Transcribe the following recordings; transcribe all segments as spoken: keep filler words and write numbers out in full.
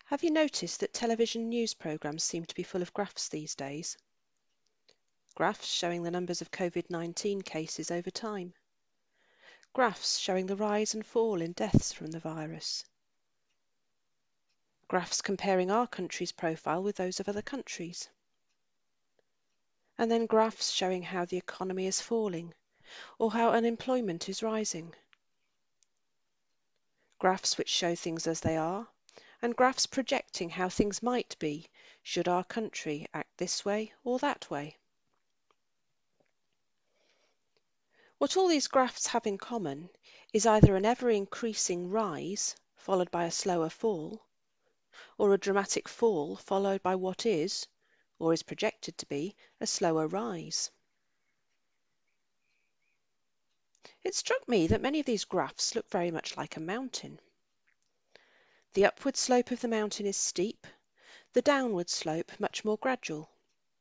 Have you noticed that television news programmes seem to be full of graphs these days? Graphs showing the numbers of COVID nineteen cases over time. Graphs showing the rise and fall in deaths from the virus. Graphs comparing our country's profile with those of other countries. And then graphs showing how the economy is falling or how unemployment is rising. Graphs which show things as they are, and graphs projecting how things might be should our country act this way or that way. What all these graphs have in common is either an ever-increasing rise followed by a slower fall, or a dramatic fall followed by what is, or is projected to be, a slower rise. It struck me that many of these graphs look very much like a mountain. The upward slope of the mountain is steep, the downward slope much more gradual.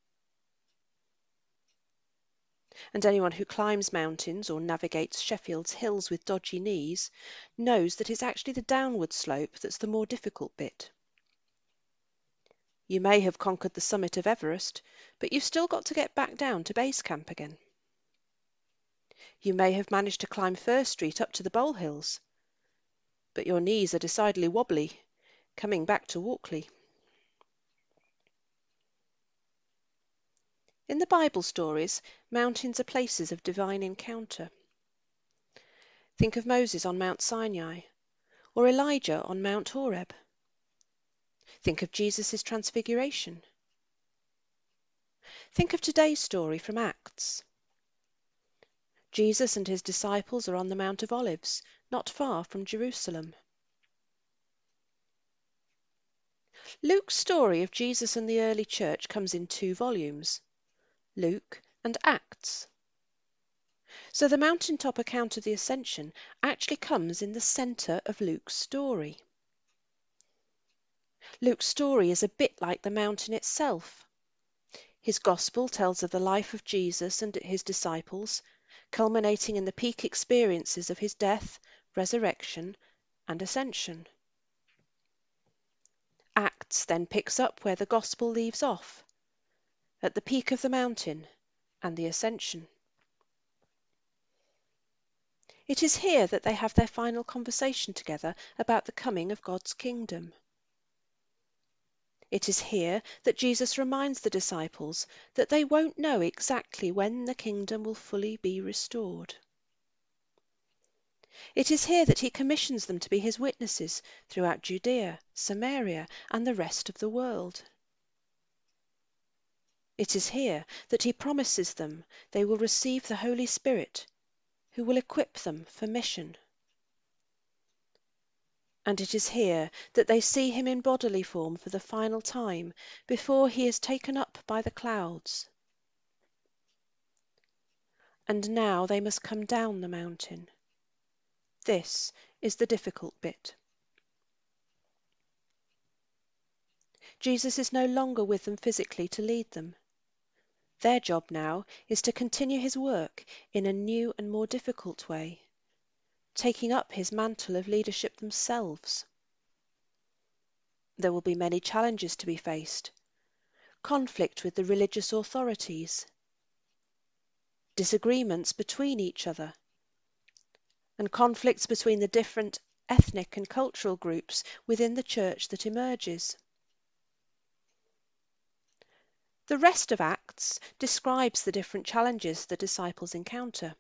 And anyone who climbs mountains or navigates Sheffield's hills with dodgy knees knows that it's actually the downward slope that's the more difficult bit. You may have conquered the summit of Everest, but you've still got to get back down to base camp again. You may have managed to climb First Street up to the Bowl Hills, but your knees are decidedly wobbly, coming back to Walkley. In the Bible stories, mountains are places of divine encounter. Think of Moses on Mount Sinai, or Elijah on Mount Horeb. Think of Jesus' transfiguration. Think of today's story from Acts. Jesus and his disciples are on the Mount of Olives, not far from Jerusalem. Luke's story of Jesus and the early church comes in two volumes, Luke and Acts. So the mountaintop account of the Ascension actually comes in the centre of Luke's story. Luke's story is a bit like the mountain itself. His gospel tells of the life of Jesus and his disciples, culminating in the peak experiences of his death, resurrection, and ascension. Acts then picks up where the gospel leaves off, at the peak of the mountain and the ascension. It is here that they have their final conversation together about the coming of God's kingdom. It is here that Jesus reminds the disciples that they won't know exactly when the kingdom will fully be restored. It is here that he commissions them to be his witnesses throughout Judea, Samaria, and the rest of the world. It is here that he promises them they will receive the Holy Spirit, who will equip them for mission. And it is here that they see him in bodily form for the final time before he is taken up by the clouds. And now they must come down the mountain. This is the difficult bit. Jesus is no longer with them physically to lead them. Their job now is to continue his work in a new and more difficult way, taking up his mantle of leadership themselves. There will be many challenges to be faced. Conflict with the religious authorities, disagreements between each other, and conflicts between the different ethnic and cultural groups within the church that emerges. The rest of Acts describes the different challenges the disciples encounter.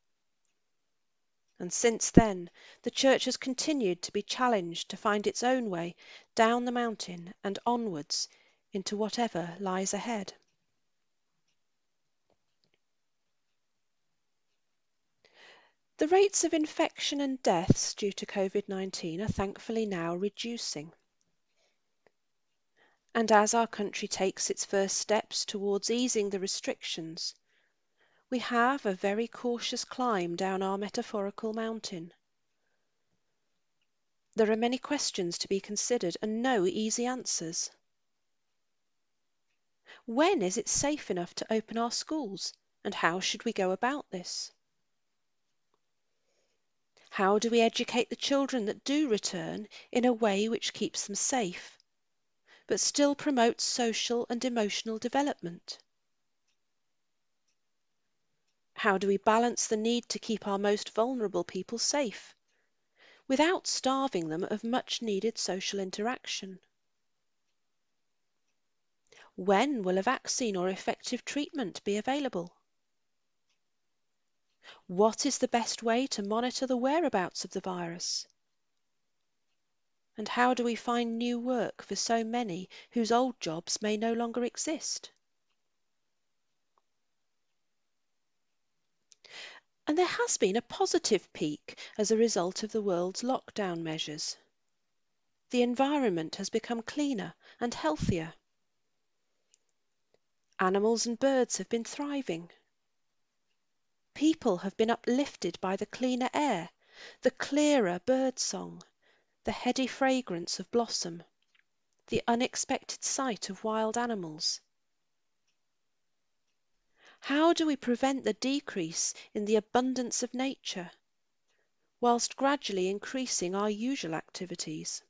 And since then, the church has continued to be challenged to find its own way down the mountain and onwards into whatever lies ahead. The rates of infection and deaths due to COVID nineteen are thankfully now reducing. And as our country takes its first steps towards easing the restrictions, we have a very cautious climb down our metaphorical mountain. There are many questions to be considered and no easy answers. When is it safe enough to open our schools, and how should we go about this? How do we educate the children that do return in a way which keeps them safe but still promotes social and emotional development? How do we balance the need to keep our most vulnerable people safe without starving them of much needed social interaction? When will a vaccine or effective treatment be available? What is the best way to monitor the whereabouts of the virus? And how do we find new work for so many whose old jobs may no longer exist? And there has been a positive peak as a result of the world's lockdown measures. The environment has become cleaner and healthier. Animals and birds have been thriving. People have been uplifted by the cleaner air, the clearer bird song, the heady fragrance of blossom, the unexpected sight of wild animals. How do we prevent the decrease in the abundance of nature, whilst gradually increasing our usual activities?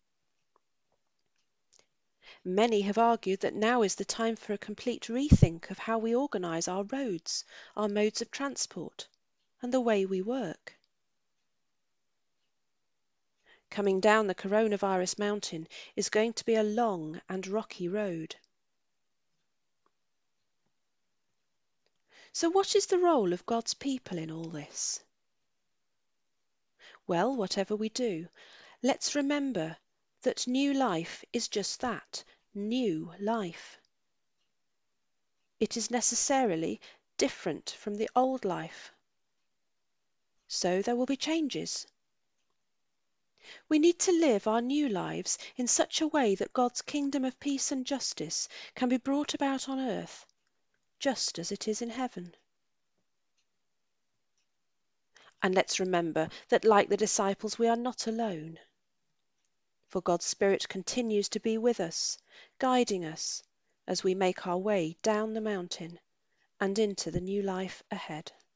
Many have argued that now is the time for a complete rethink of how we organise our roads, our modes of transport, and the way we work. Coming down the coronavirus mountain is going to be a long and rocky road. So what is the role of God's people in all this? Well, whatever we do, let's remember that new life is just that, new life. It is necessarily different from the old life. So there will be changes. We need to live our new lives in such a way that God's kingdom of peace and justice can be brought about on earth, just as it is in heaven. And let's remember that, like the disciples, we are not alone. For God's Spirit continues to be with us, guiding us as we make our way down the mountain and into the new life ahead.